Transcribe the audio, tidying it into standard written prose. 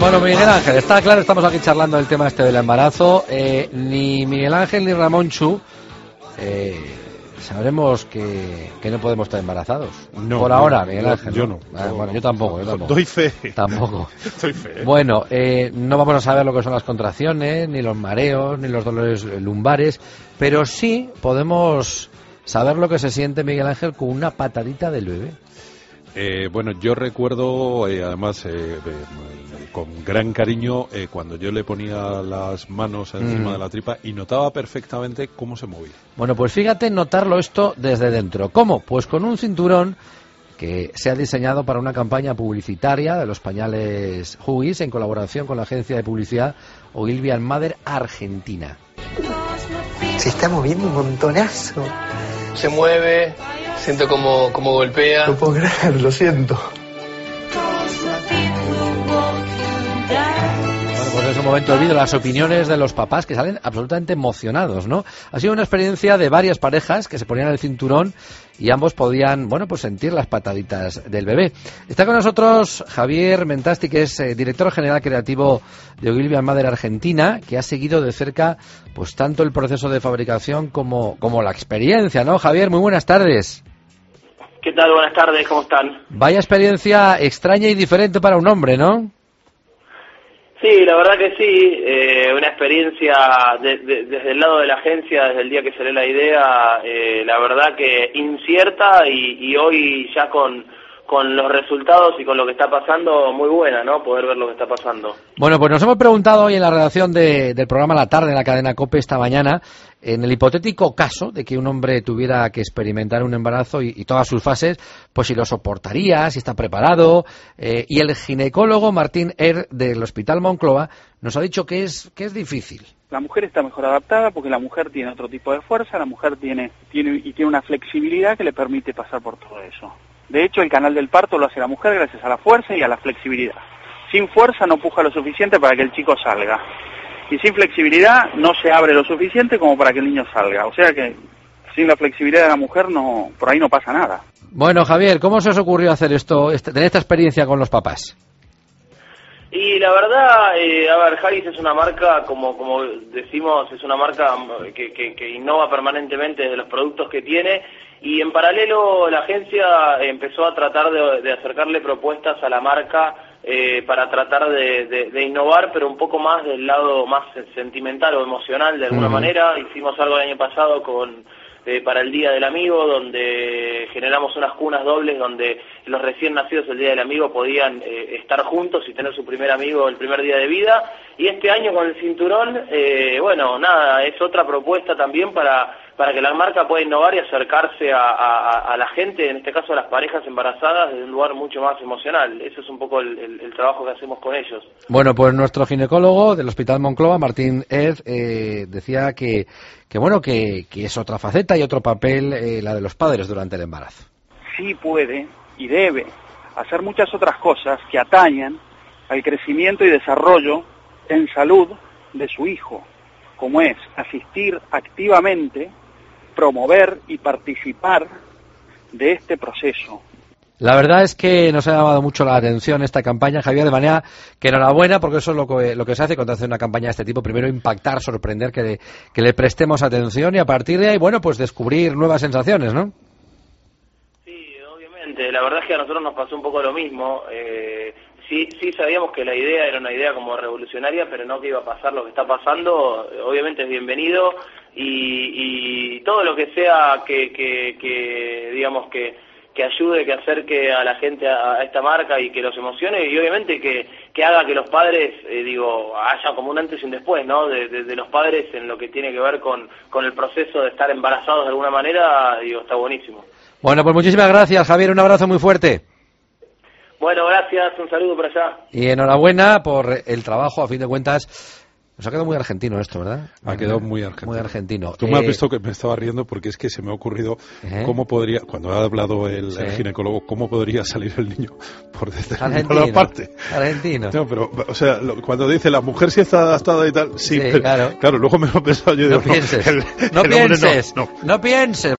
Bueno, Miguel Ángel, está claro, estamos aquí charlando el tema este del embarazo. Ni Miguel Ángel ni Ramón Chu sabremos que no podemos estar embarazados. No, por ahora, Miguel Ángel. Yo no. Bueno, yo tampoco. Doy fe. Tampoco. Doy fe. Bueno, no vamos a saber lo que son las contracciones, ni los mareos, ni los dolores lumbares, pero sí podemos saber lo que se siente, Miguel Ángel, con una patadita del bebé. Bueno, yo recuerdo, además, con gran cariño, cuando yo le ponía las manos encima de la tripa y notaba perfectamente cómo se movía. Bueno, pues fíjate notarlo esto desde dentro. ¿Cómo? Pues con un cinturón que se ha diseñado para una campaña publicitaria de los pañales Huggies en colaboración con la agencia de publicidad Ogilvy & Mather Argentina. Se está moviendo un montonazo. Se mueve, siento como golpea. No puedo creer, lo siento. Bueno, pues en ese momento he oído las opiniones de los papás que salen absolutamente emocionados, ¿no? Ha sido una experiencia de varias parejas que se ponían el cinturón y ambos podían, bueno, pues sentir las pataditas del bebé. Está con nosotros Javier Mentasti, que es director general creativo de Ogilvy & Mather Argentina, que ha seguido de cerca pues tanto el proceso de fabricación como la experiencia, ¿no? Javier, muy buenas tardes. ¿Qué tal? Buenas tardes, ¿cómo están? Vaya experiencia extraña y diferente para un hombre, ¿no? Sí, la verdad que sí, una experiencia desde el lado de la agencia, desde el día que salió la idea, la verdad que incierta y hoy ya con los resultados y con lo que está pasando, muy buena, ¿no? Poder ver lo que está pasando. Bueno, pues nos hemos preguntado hoy en la redacción del programa La Tarde en la cadena COPE esta mañana, en el hipotético caso de que un hombre tuviera que experimentar un embarazo y todas sus fases, pues si lo soportaría, si está preparado, y el ginecólogo Martín Er del Hospital Moncloa nos ha dicho que es difícil. La mujer está mejor adaptada porque la mujer tiene otro tipo de fuerza, la mujer tiene una flexibilidad que le permite pasar por todo eso. De hecho, el canal del parto lo hace la mujer gracias a la fuerza y a la flexibilidad. Sin fuerza no puja lo suficiente para que el chico salga. Y sin flexibilidad no se abre lo suficiente como para que el niño salga. O sea que sin la flexibilidad de la mujer por ahí no pasa nada. Bueno, Javier, ¿cómo se os ocurrió hacer tener esta experiencia con los papás? Y la verdad, a ver, Huggies es una marca, como decimos, es una marca que innova permanentemente de los productos que tiene, y en paralelo la agencia empezó a tratar de acercarle propuestas a la marca para tratar de innovar, pero un poco más del lado más sentimental o emocional de alguna manera. Hicimos algo el año pasado para el Día del Amigo, donde generamos unas cunas dobles donde los recién nacidos el Día del Amigo podían estar juntos y tener su primer amigo el primer día de vida. Y este año con el cinturón, bueno, nada, es otra propuesta también para que la marca pueda innovar y acercarse a la gente, en este caso a las parejas embarazadas, desde un lugar mucho más emocional. Eso es un poco el trabajo que hacemos con ellos. Bueno, pues nuestro ginecólogo del Hospital Moncloa, Martín Ed, decía que es otra faceta y otro papel la de los padres durante el embarazo. Sí puede y debe hacer muchas otras cosas que atañan al crecimiento y desarrollo en salud de su hijo, como es asistir activamente, promover y participar de este proceso. La verdad es que nos ha llamado mucho la atención esta campaña, Javier, de manera que enhorabuena, porque eso es lo que se hace cuando hace una campaña de este tipo. Primero impactar, sorprender, que le prestemos atención y a partir de ahí, bueno, pues descubrir nuevas sensaciones, ¿no? Sí, obviamente. La verdad es que a nosotros nos pasó un poco lo mismo. Sí sabíamos que la idea era una idea como revolucionaria, pero no que iba a pasar lo que está pasando. Obviamente es bienvenido y todo lo que sea que digamos que ayude, que acerque a la gente a esta marca y que los emocione y obviamente que haga que los padres, haya como un antes y un después, ¿no? De los padres en lo que tiene que ver con el proceso de estar embarazados de alguna manera, está buenísimo. Bueno, pues muchísimas gracias, Javier, un abrazo muy fuerte. Bueno, gracias, un saludo por allá. Y enhorabuena por el trabajo, a fin de cuentas. Nos ha quedado muy argentino esto, ¿verdad? Ha quedado muy argentino. Muy argentino. Tú me has visto que me estaba riendo porque es que se me ha ocurrido cómo podría, cuando ha hablado el ginecólogo, cómo podría salir el niño por determinada parte. Argentino. No, pero, o sea, cuando dice la mujer sí está adaptada y tal, sí, pero, claro, luego me lo he pensado yo. No pienses. No pienses.